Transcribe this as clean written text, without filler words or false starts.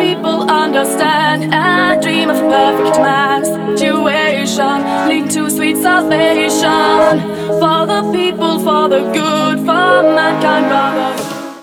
people understand and dream of a perfect match situation, lead to sweet salvation. For the people, for the good, for mankind, brother.